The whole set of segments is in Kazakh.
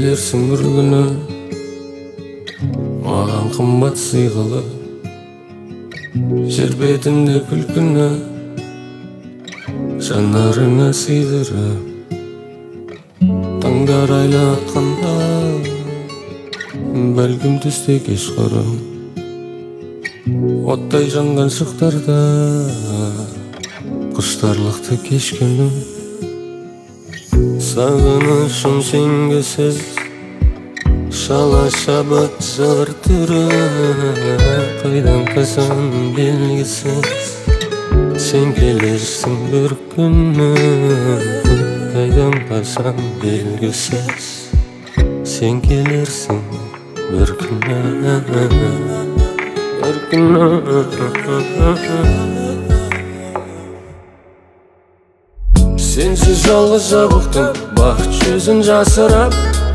келерсің бір күні маған қымбат сыйғылы жер бетінде күлкіні жанарыңа сыйдырып таңдар айлатқанда бәлкім түсте кешқұрым оттай жанған шықтарда құштарлықты кешкенім сағынышым сенгісіз шала шабыт жыр түрі қайдан қашан белгісіз сен келерсің бір күні қайдан қашан белгісіз сен келерсің бір күні Sensiz жалғыз жабықтым бақыт жүзін жасырап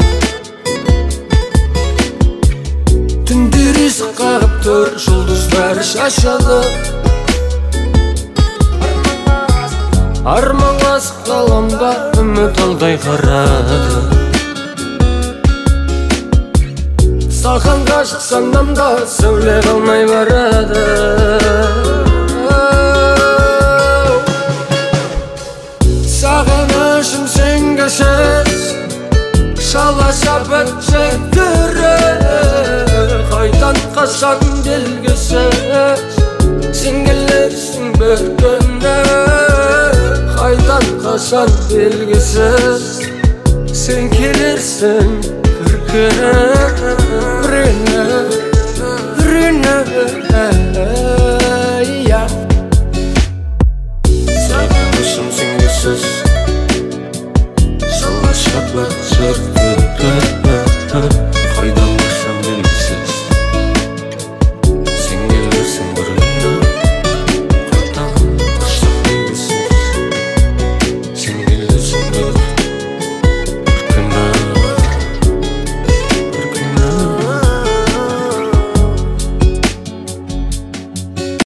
Түндер есік қағып тұр жұлдыздар шашады Арманға асық ғаламда үміт алдай қарады Саған ғашық санамда сәуле қалмай барады Сағынышым сенгісіз шала шабыт жыр түрі қайдан қашан белгісіз сен келерсің бір күні қайдан қашан белгісіз сен келерсің бір күні